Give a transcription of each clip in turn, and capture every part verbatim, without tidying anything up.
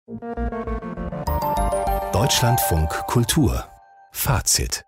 Deutschlandfunk Kultur Fazit.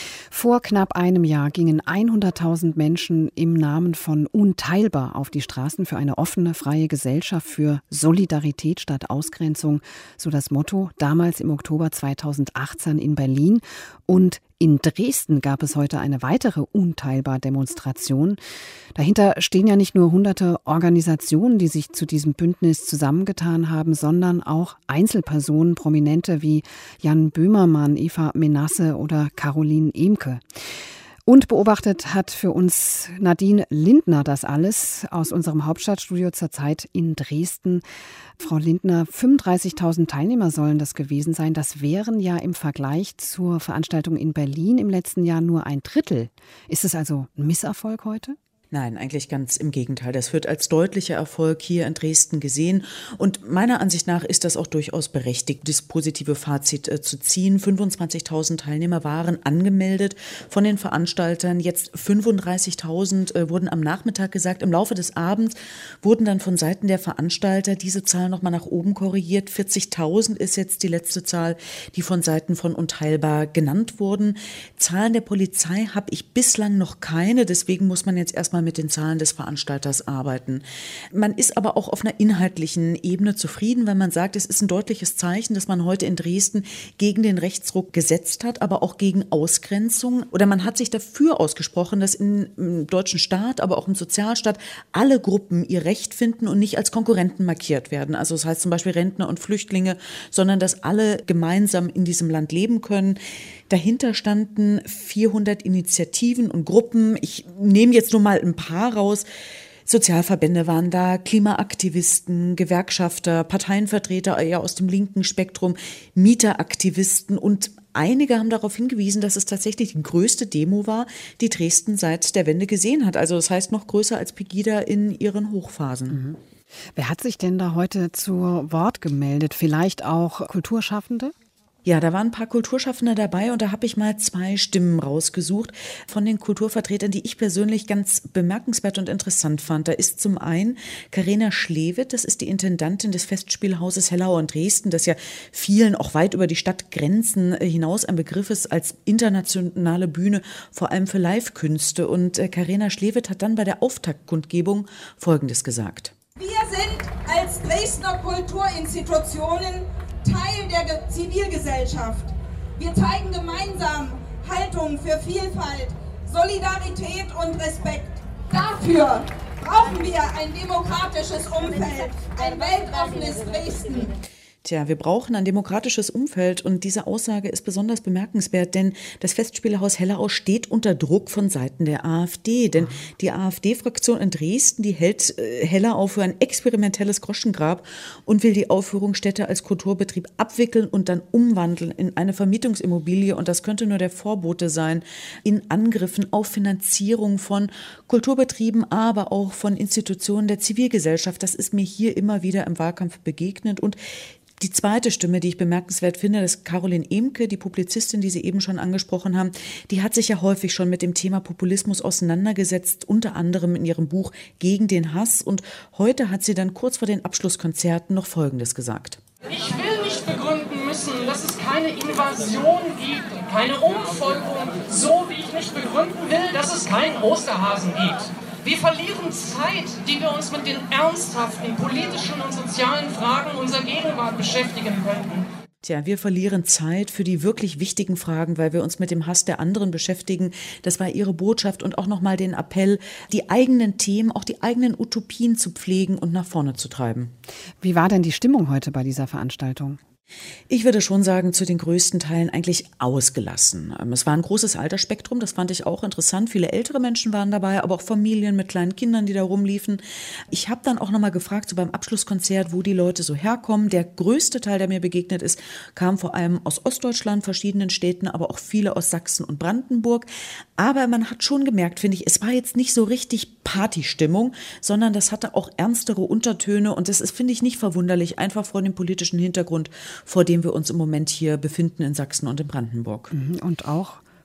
Vor knapp einem Jahr gingen hunderttausend Menschen im Namen von Unteilbar auf die Straßen für eine offene, freie Gesellschaft, für Solidarität statt Ausgrenzung, so das Motto, damals im Oktober zweitausendachtzehn in Berlin. Und in Dresden gab es heute eine weitere Unteilbar-Demonstration. Dahinter stehen ja nicht nur hunderte Organisationen, die sich zu diesem Bündnis zusammengetan haben, sondern auch Einzelpersonen, Prominente wie Jan Böhmermann, Eva Menasse oder Caroline Emke. Und beobachtet hat für uns Nadine Lindner das alles aus unserem Hauptstadtstudio zurzeit in Dresden. Frau Lindner, fünfunddreißigtausend Teilnehmer sollen das gewesen sein. Das wären ja im Vergleich zur Veranstaltung in Berlin im letzten Jahr nur ein Drittel. Ist es also ein Misserfolg heute? Nein, eigentlich ganz im Gegenteil. Das wird als deutlicher Erfolg hier in Dresden gesehen. Und meiner Ansicht nach ist das auch durchaus berechtigt, das positive Fazit äh, zu ziehen. fünfundzwanzigtausend Teilnehmer waren angemeldet von den Veranstaltern. Jetzt fünfunddreißigtausend äh, wurden am Nachmittag gesagt. Im Laufe des Abends wurden dann von Seiten der Veranstalter diese Zahl nochmal nach oben korrigiert. vierzigtausend ist jetzt die letzte Zahl, die von Seiten von Unteilbar genannt wurden. Zahlen der Polizei habe ich bislang noch keine. Deswegen muss man jetzt erstmal mit den Zahlen des Veranstalters arbeiten. Man ist aber auch auf einer inhaltlichen Ebene zufrieden, weil man sagt, es ist ein deutliches Zeichen, dass man heute in Dresden gegen den Rechtsruck gesetzt hat, aber auch gegen Ausgrenzung. Oder man hat sich dafür ausgesprochen, dass in, im deutschen Staat, aber auch im Sozialstaat alle Gruppen ihr Recht finden und nicht als Konkurrenten markiert werden. Also das heißt zum Beispiel Rentner und Flüchtlinge, sondern dass alle gemeinsam in diesem Land leben können. Dahinter standen vierhundert Initiativen und Gruppen. Ich nehme jetzt nur mal ein paar raus. Sozialverbände waren da, Klimaaktivisten, Gewerkschafter, Parteienvertreter eher aus dem linken Spektrum, Mieteraktivisten und einige haben darauf hingewiesen, dass es tatsächlich die größte Demo war, die Dresden seit der Wende gesehen hat. Also das heißt noch größer als Pegida in ihren Hochphasen. Mhm. Wer hat sich denn da heute zu Wort gemeldet? Vielleicht auch Kulturschaffende? Ja, da waren ein paar Kulturschaffende dabei und da habe ich mal zwei Stimmen rausgesucht von den Kulturvertretern, die ich persönlich ganz bemerkenswert und interessant fand. Da ist zum einen Carina Schlewit, das ist die Intendantin des Festspielhauses Hellau in Dresden, das ja vielen auch weit über die Stadtgrenzen hinaus ein Begriff ist als internationale Bühne, vor allem für Live-Künste. Und Carina Schlewit hat dann bei der Auftaktkundgebung Folgendes gesagt. Wir sind als Dresdner Kulturinstitutionen Teil der Zivilgesellschaft. Wir zeigen gemeinsam Haltung für Vielfalt, Solidarität und Respekt. Dafür brauchen wir ein demokratisches Umfeld, ein weltoffenes Dresden. Tja, wir brauchen ein demokratisches Umfeld und diese Aussage ist besonders bemerkenswert, denn das Festspielhaus Hellau steht unter Druck von Seiten der AfD, denn die AfD-Fraktion in Dresden, die hält äh, Hellau für ein experimentelles Groschengrab und will die Aufführungsstätte als Kulturbetrieb abwickeln und dann umwandeln in eine Vermietungsimmobilie und das könnte nur der Vorbote sein in Angriffen auf Finanzierung von Kulturbetrieben, aber auch von Institutionen der Zivilgesellschaft. Das ist mir hier immer wieder im Wahlkampf begegnet und die zweite Stimme, die ich bemerkenswert finde, ist Caroline Emke, die Publizistin, die Sie eben schon angesprochen haben. Die hat sich ja häufig schon mit dem Thema Populismus auseinandergesetzt, unter anderem in ihrem Buch Gegen den Hass. Und heute hat sie dann kurz vor den Abschlusskonzerten noch Folgendes gesagt. Ich will nicht begründen müssen, dass es keine Invasion gibt, keine Umvolkung, so wie ich nicht begründen will, dass es keinen Osterhasen gibt. Wir verlieren Zeit, die wir uns mit den ernsthaften politischen und sozialen Fragen unserer Gegenwart beschäftigen könnten. Tja, wir verlieren Zeit für die wirklich wichtigen Fragen, weil wir uns mit dem Hass der anderen beschäftigen. Das war ihre Botschaft und auch nochmal den Appell, die eigenen Themen, auch die eigenen Utopien zu pflegen und nach vorne zu treiben. Wie war denn die Stimmung heute bei dieser Veranstaltung? Ich würde schon sagen, zu den größten Teilen eigentlich ausgelassen. Es war ein großes Altersspektrum, das fand ich auch interessant. Viele ältere Menschen waren dabei, aber auch Familien mit kleinen Kindern, die da rumliefen. Ich habe dann auch nochmal gefragt, so beim Abschlusskonzert, wo die Leute so herkommen. Der größte Teil, der mir begegnet ist, kam vor allem aus Ostdeutschland, verschiedenen Städten, aber auch viele aus Sachsen und Brandenburg. Aber man hat schon gemerkt, finde ich, es war jetzt nicht so richtig Partystimmung, sondern das hatte auch ernstere Untertöne und das ist, finde ich, nicht verwunderlich, einfach vor dem politischen Hintergrund, vor dem wir uns im Moment hier befinden in Sachsen und in Brandenburg. Und auch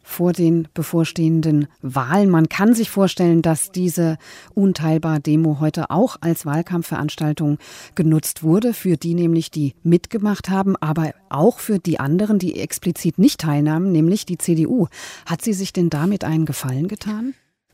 vor den bevorstehenden Wahlen. Man kann sich vorstellen, dass diese Unteilbar-Demo heute auch als Wahlkampfveranstaltung genutzt wurde, für die nämlich, die mitgemacht haben, aber auch für die anderen, die explizit nicht teilnahmen, nämlich die C D U. Hat sie sich denn damit einen Gefallen getan?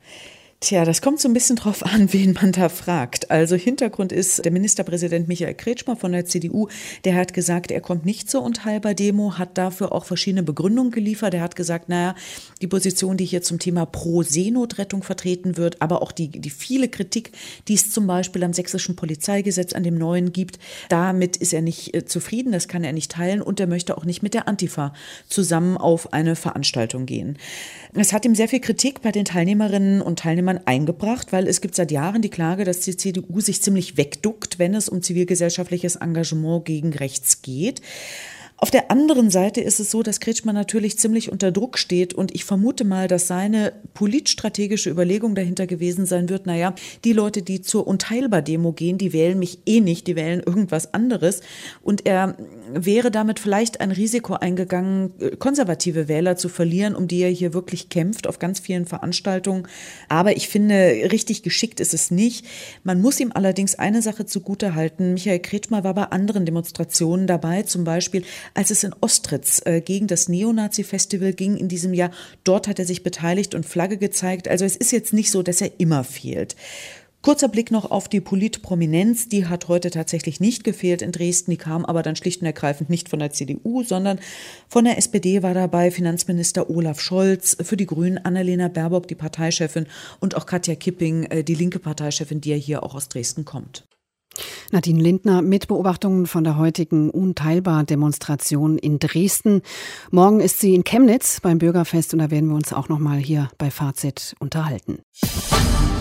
Tja, das kommt so ein bisschen drauf an, wen man da fragt. Also Hintergrund ist der Ministerpräsident Michael Kretschmer von der C D U. Der hat gesagt, er kommt nicht zur Unteilbar-Demo, hat dafür auch verschiedene Begründungen geliefert. Er hat gesagt, naja, die Position, die hier zum Thema Pro-Seenotrettung vertreten wird, aber auch die, die viele Kritik, die es zum Beispiel am sächsischen Polizeigesetz, an dem neuen gibt, damit ist er nicht äh, zufrieden, das kann er nicht teilen und er möchte auch nicht mit der Antifa zusammen auf eine Veranstaltung gehen. Es hat ihm sehr viel Kritik bei den Teilnehmerinnen und Teilnehmern eingebracht, weil es gibt seit Jahren die Klage, dass die C D U sich ziemlich wegduckt, wenn es um zivilgesellschaftliches Engagement gegen rechts geht. Auf der anderen Seite ist es so, dass Kretschmer natürlich ziemlich unter Druck steht und ich vermute mal, dass seine politstrategische Überlegung dahinter gewesen sein wird, naja, die Leute, die zur Unteilbar-Demo gehen, die wählen mich eh nicht, die wählen irgendwas anderes und er wäre damit vielleicht ein Risiko eingegangen, konservative Wähler zu verlieren, um die er hier wirklich kämpft auf ganz vielen Veranstaltungen. Aber ich finde, richtig geschickt ist es nicht. Man muss ihm allerdings eine Sache zugutehalten. Michael Kretschmer war bei anderen Demonstrationen dabei, zum Beispiel als es in Ostritz äh, gegen das Neonazi-Festival ging in diesem Jahr. Dort hat er sich beteiligt und Flagge gezeigt. Also es ist jetzt nicht so, dass er immer fehlt. Kurzer Blick noch auf die Politprominenz. Die hat heute tatsächlich nicht gefehlt in Dresden. Die kam aber dann schlicht und ergreifend nicht von der C D U, sondern von der S P D war dabei Finanzminister Olaf Scholz, für die Grünen Annalena Baerbock, die Parteichefin, und auch Katja Kipping, äh, die linke Parteichefin, die ja hier auch aus Dresden kommt. Nadine Lindner mit Beobachtungen von der heutigen Unteilbar-Demonstration in Dresden. Morgen ist sie in Chemnitz beim Bürgerfest und da werden wir uns auch noch mal hier bei Fazit unterhalten.